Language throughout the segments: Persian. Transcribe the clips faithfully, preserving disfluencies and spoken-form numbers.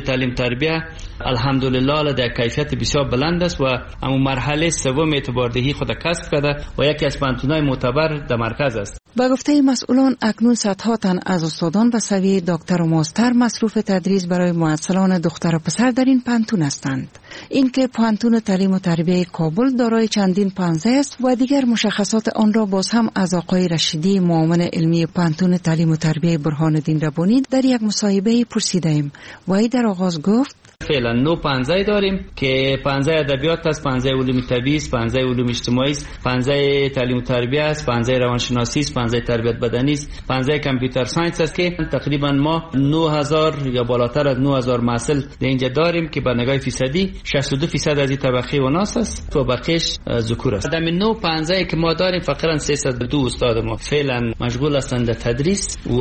تعلیم تربیه الحمدلله در کیفیت بسیار بلند است و اما مرحله سوم اعتباردهی خود کسب کرده و یکی از پانتون‌های معتبر در مرکز است. به گفته مسئولان اکنون صدها تن از استادان به سویه دکتر و ماستر مصروف تدریس برای معلمان دختر و پسر در این پانتون هستند. اینکه پانتون تعلیم و تربیه کابل دارای چندین پانزه است و دیگر مشخصات آن را باز هم از آقای رشیدی معاون علمی پانتون تعلیم و تربیه برهان الدین ربانی در یک مصاحبه پرسیدیم و ای در آغاز گفت فعلا نو پانزه داریم که پانزه ادبیات است، پانزه علوم طبیعی است، پانزه علوم اجتماعی است، پانزه تعلیم و تربیت است، پانزه روانشناسی است، پانزه تربیت بدنی است، پانزه کامپیوتر ساینس است که تقریبا ما نه هزار یا بالاتر از نه هزار محصل در اینجا داریم که به نگاه فیصدی شصت و دو درصد از این طبقه وناس است و بقیش ذکور است. در نو پانزه که ما داریم فقط سیصد و دو استاد ما فعلا مشغول هستند در تدریس و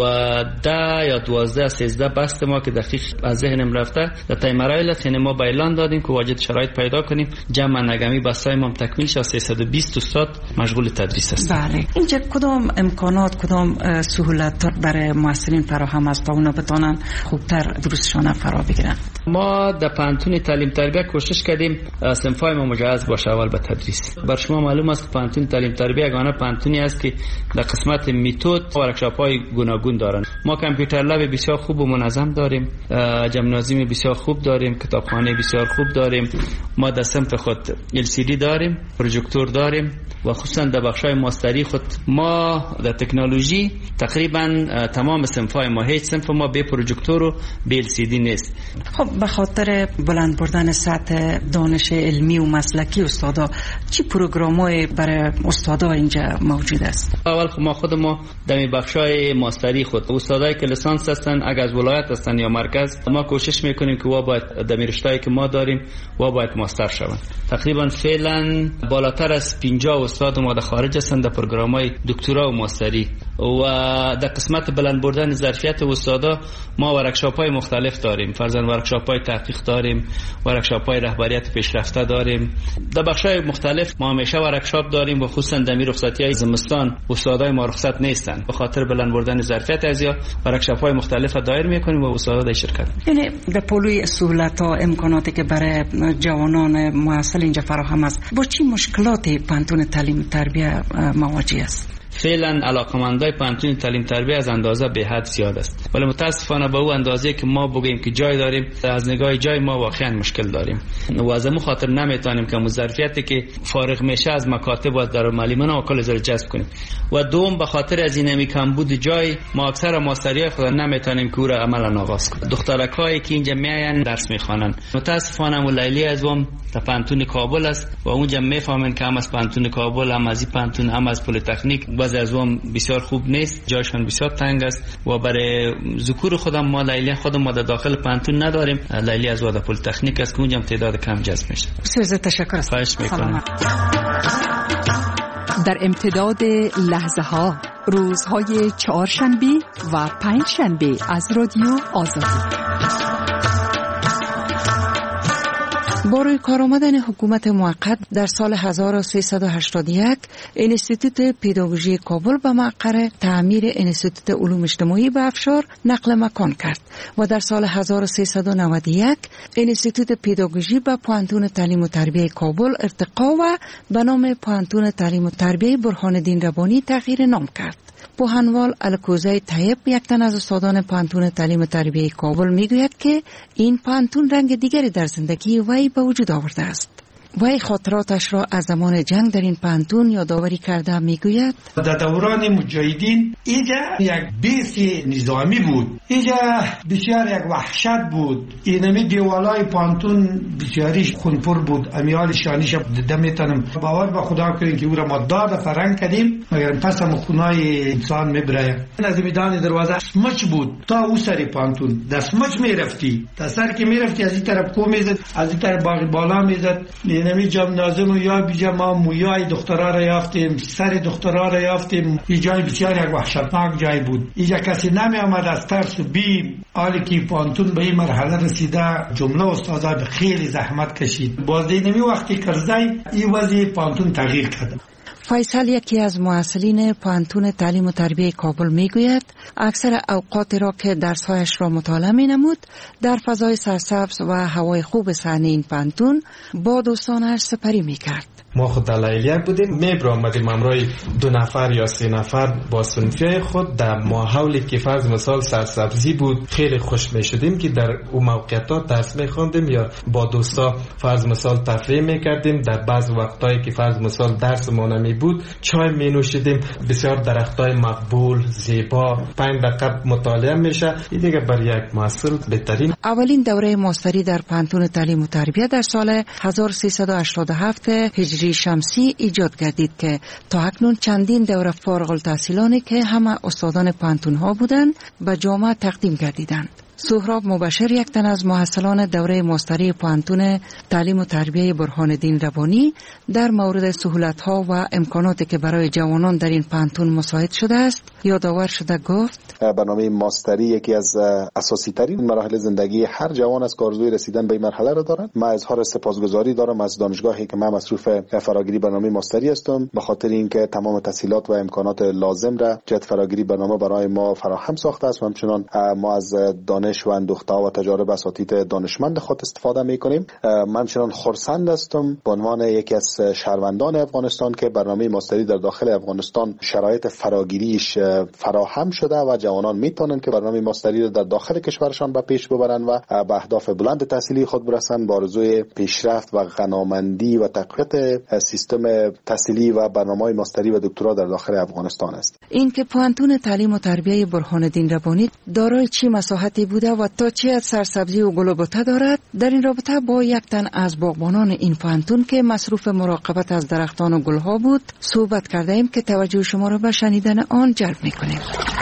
ده یا دوازده سیزده بست ما که دقیق از ذهنم رفته در تایم رایلت یعنی ما با اعلان دادیم که واجد شرایط پیدا کنیم جمع نگمی بستای ما تکمیل شد. سیصد و بیست استاد مشغول تدریس است. بله. اینجا کدام امکانات کدام سهولت برای معلمین فراهم است تا اونا بتونن خوبتر دروسشون فرا بگیرن؟ ما در پانتون تعلیم تربیه کوشش کردیم صنفای ما مجهز باشه اول به تدریس. بر شما معلوم است پانتون تعلیم تربیه یگانه پانتونی است که در قسمت میتود ورکشاپ‌های گوناگون دارند. ما کامپیوتر لب بسیار خوب و منظم داریم، جمنازیوم بسیار خوب داریم، کتابخانه بسیار خوب داریم. ما در صنف خود ال سی دی داریم، پروژکتور داریم و خصوصا در بخشای ماستری خود ما در تکنولوژی تقریبا تمام صنفای ما هیچ صنف ما به پروژکتور و به ال سی دی نیست. خب به خاطر بلند بردن سطح دانش علمی و مسلکی استادا چی پروگرام‌های برای استادا اینجا موجود است؟ اول ما خود ما در بخشای ماستری خود استادایی که لیسانس هستن اگر از ولایت هستن یا مرکز ما کوشش میکنیم که وا باید در رشته‌ای که ما داریم وا باید ماستر شوند. تقریبا فعلا بالاتر از پنجاه استاد ما در خارج هستند در پروگرام‌های دکترا و ماستری و در قسمت بلند بردن ظرفیت استادا ما ورکشاپ‌های مختلف داریم. فرضاً ورکشاپ‌های تحقیق داریم، ورکشاپ‌های رهبریت پیشرفته داریم. در بخش‌های مختلف ما همیشه ورکشاپ داریم و خصوصا در رخصتی‌های زمستان استادای ما رخصت نیستن. به خاطر بلند بردن ظرفیت ازیا ورکشاپ‌های مختلف دایر می‌کنیم و استادا در شرکت. یعنی در پلوی سهولت‌ها امکاناتی که برای جوانان محصل اینجا فراهم است با چی مشکلاتی پانتون تعلیم تربیه مواجه است؟ فعلا علاقمندای پانتون تعلیم تربیه از اندازه به حد زیاد است، ولی متاسفانه به او اندازه که ما بگیم که جای داریم از نگاه جای ما واقعا مشکل داریم و از همون خاطر نمیتونیم که ظرفیتی که فارغ میشه از مکاتب و دارالمعلمین و کل زر جذب کنیم و دوم به خاطر از این می کمبود جای ما اکثر ماستری خود نمیتونیم که او را عملا آغاز کنیم. دخترکایی که اینجا میاین درس میخوانن متاسفانه مولیلی از اون در پانتون کابل است و اونجا میفهمن که هم از پانتون کابل هم از پانتون هم از پلی تکنیک بعضی از اون بسیار خوب نیست، جایشان بسیار تنگ است و برای ذکور خودم ما لیلی خودم ما در داخل پانتون نداریم. لیلی از واد پلی تکنیک است که اونجا تعداد کم جذب میشه. بسیار تشکر. خواهش میکنم. در امتداد لحظه ها روزهای چهارشنبه و پنجشنبه از رادیو آزادی با روی کار آمدن حکومت موقت در سال هزار و سیصد و هشتاد و یک انستیتوت پداگوژی کابل به مقر تعمیر انستیتوت علوم اجتماعی به افشار نقل مکان کرد و در سال هزار و سیصد و نود و یک انستیتوت پداگوژی به پانتون تعلیم و تربیه کابل ارتقا و به نام پانتون تعلیم و تربیه برهان الدین ربانی تغییر نام کرد. بوهنوال الکوزای طیب یک تن از استادان پانتون تعلیم و تربیه کابل میگوید که این پانتون رنگ دیگری در زندگی وی به وجود آورده است. وی خاطراتش را از زمان جنگ در این پانتون یادآوری کرده میگوید در دوران مجاهدین اینجا یک بیس نظامی بود، اینجا بسیار یک وحشت بود، اینمی دیوالای پانتون بسیاریش خونپر بود، امیال شانیش دمیتنم باور به خدا کنیم که او را ما داد فرنگ کردیم مگر پس هم خونای انسان میبره. از میدان دروازه سمچ بود تا او سری پانتون در سمچ میرفتی تا سر که میرفتی از این طرف کو میزد از این طرف باقی بالا میزد. نمی جمنازم و یا بیجا ما مویای دخترها را یافتیم، سر دخترها را یافتیم. این جای بسیار یک وحشتناک جای بود. اینجا کسی نمی آمد از ترس و بیم. حالی که پانتون به این مرحله رسیده جمله استادا به خیلی زحمت کشید. بازده نمی وقتی کرزای این وضعی پانتون تغییر کرد. فیصل یکی از محصلین پانتون تعلیم و تربیه کابل میگوید اکثر اوقات را که درسهایش را مطالعه می نمود در فضای سرسبز و هوای خوب صحنه این پانتون با دوستانش سپری می کرد. ما خود در لیلیک بودیم، میبر آمدیم امرای دو نفر یا سه نفر با صنفیای خود در ماحولی که فرض مثال سرسبزی بود خیلی خوش میشدیم که در اون موقعیت درس میخواندیم یا با دوستا فرض مثال تفریح میکردیم. در بعض وقتایی که فرض مثال درس ما نمی بود چای می نوشیدیم. بسیار درختای مقبول زیبا پنج دقیقه مطالعه میشه. این دیگه برای یک محصل بهترین. اولین دوره ماستری در پانتون تعلیم و تربیت در سال هزار و سیصد و هشتاد و هفت هجری شمسی ایجاد گردید که تا اکنون چندین دوره فارغ التحصیلانی که همه استادان پانتون ها بودند به جامعه تقدیم گردیدند. سهراب مبشر یک تن از محصلان دوره ماستری پانتون تعلیم و تربیه برهان الدین ربانی در مورد سهولت‌ها و امکاناتی که برای جوانان در این پانتون مساعد شده است یادآور شده گفت برنامه ماستری یکی از اساسی ترین مراحل زندگی هر جوان از کارزوی رسیدن به این مرحله را دارد. من اظهار سپاسگزاری دارم از دانشگاهی که من مصروف فراگیری برنامه ماستری هستم به خاطر اینکه تمام تسهیلات و امکانات لازم را جهت فراگیری برنامه برای ما فراهم ساخته است و همچنان ما از دانش و اندوخته‌ها و تجارب اساتید دانشمند خود استفاده می‌کنیم. من چنان خرسند هستم به عنوان یکی از شهروندان افغانستان که برنامه ماستری در داخل افغانستان شرایط فراگیریش فراهم شده و جوانان میتونن که برنامه ماستری را در داخل کشورشان به پیش ببرن و به اهداف بلند تحصیلی خود برسن با آرزوی پیشرفت و غنامندی و تقویت سیستم تحصیلی و برنامه‌های ماستری و دکترا در داخل افغانستان است. این که پانتون تعلیم و تربیه برهان الدین ربانی دارای چه مساحتی بوده و تا چه از سرسبزی و گل و بوته دارد، در این رابطه با یک تن از باغبانان این پانتون که مصروف مراقبت از درختان و گلها بود صحبت کرده ایم که توجه شما را به شنیدن آن جلب می‌کنیم.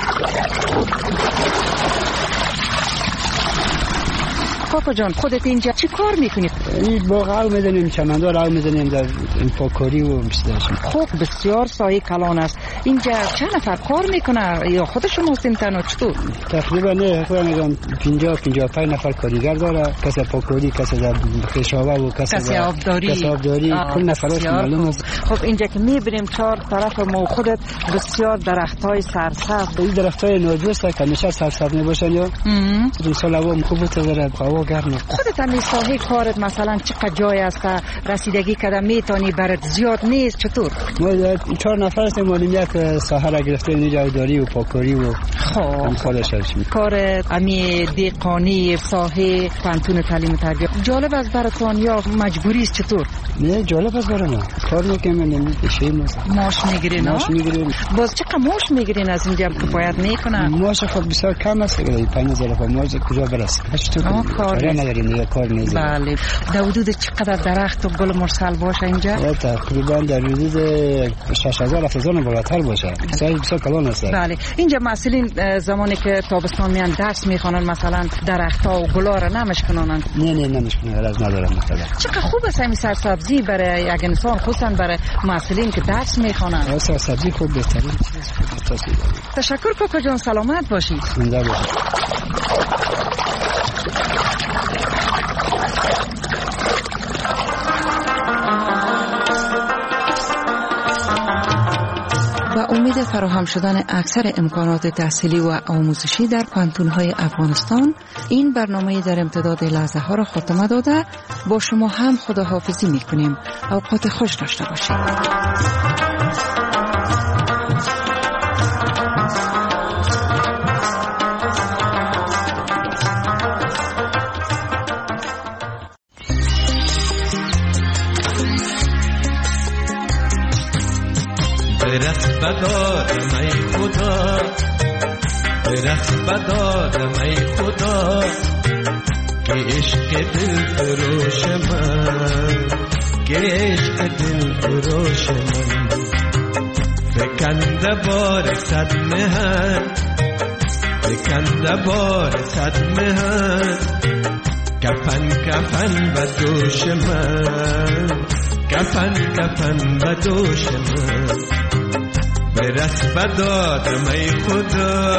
پاپا جان خودت اینجا چی کار میکنید؟ این باغ آو میزنیم، چمندار آو میزنیم در این پاکاری و مستشیم. خب بسیار سایه کلان است. اینجا چند نفر کار میکنه یا خودشون هستین تنها چطور؟ تقریبا نه خودم میگم پنجاه پنجاه و پنج نفر کارگر داره، کسی پاکاری، کسی در خشابه و کسی کسی آبداری کسی آبداری کل نفراش معلومه. خب اینجا که میبینیم چهار طرف ما خودت بسیار درختای سرسبز، این درختای نادرسته که همیشه سرسبز میباشن یا این سال هوا خوب داره، هوا گرمه. خودت هم ساحه کارت مثلا چقدر جای است رسیدگی کده میتونی برات زیاد نیست چطور؟ ما چهار نفر هستیم، ما یک ساحه را گرفتیم اینجا داری و پاکاری و خب خودش هستیم. کار امی دیقانی ساحه پانتون تعلیم و تربیت جالب است براتون یا مجبوری است چطور؟ نه جالب است برام. کار میکنم نمیشه ماش میگیرین؟ ماش میگیریم. باز چقدر ماش میگیرین از اینجا که باید میکنن؟ ماش خب بسیار کم است، پنج هزار تا ماش کجا برسه؟ کار نداریم دیگه، کار نیست. بله. در حدود چقدر درخت و گل مرسل باشه اینجا؟ تقریبا در حدود شش هزار هفت هزار بالاتر باشه. سایه بسیار کلان است. بله. اینجا مسئولین زمانی که تابستان میان درس میخوانن مثلا درخت‌ها و گلا را نمشکنن؟ نه نه نمشکنن، از ندارم مثلا. چقدر خوب است این سرسبزی برای یک انسان، خصوصا برای مسئولین که درس میخوانن. سرسبزی خوب بهترین. تشکر کاکا جان، سلامت باشید. زنده باشید. و امید فراهم شدن اکثر امکانات تحصیلی و آموزشی در پانتون‌های افغانستان، این برنامه در امتداد لحظه ها را خاتمه داده با شما هم خداحافظی می‌کنیم. اوقات خوش داشته باشید. درخت بدارم ای خدا، درخت بدارم ای خدا، که عشق دل فروش من، که عشق دل فروش من، فکنده بار صد مهر، فکنده بار صد مهر، کفن کفن به دوش من، کفن کفن به دوش من، برس بدادم ای خدا.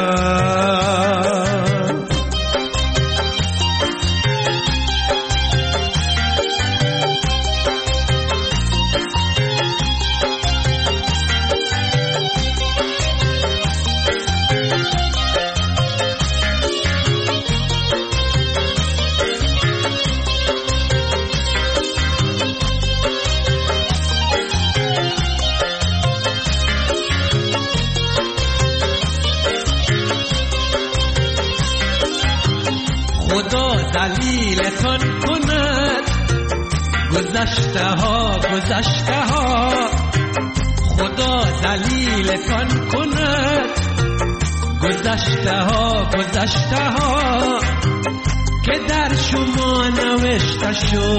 ذلیلتان کند گذشته ها گذشته ها خدا ذلیلتان کند گذشته ها گذشته ها که در شما نوشته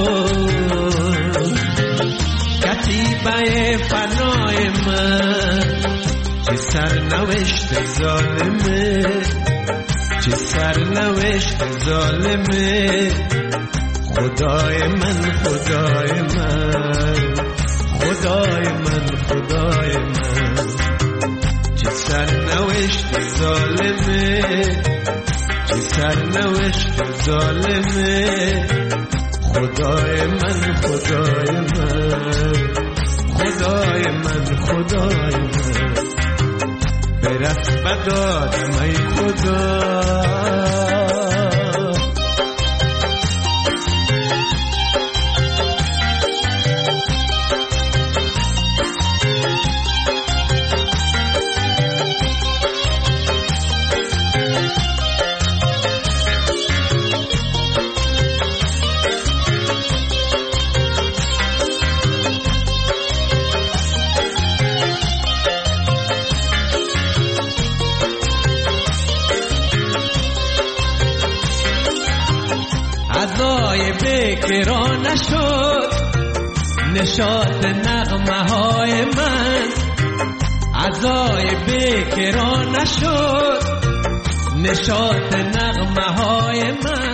شد کتیبه فنای من چه سرنوشت ظالمه چه سرنوشت ظالمه خدای من خدای من خدای من خدای من چه سرنوشت ظالمه چه سرنوشت ظالمه خدای من خدای من خدای من خدای من برس بدادم ای خدا عزای بکرا نشد نشاط نغمه های من عزای بکرا نشد نشاط نغمه های من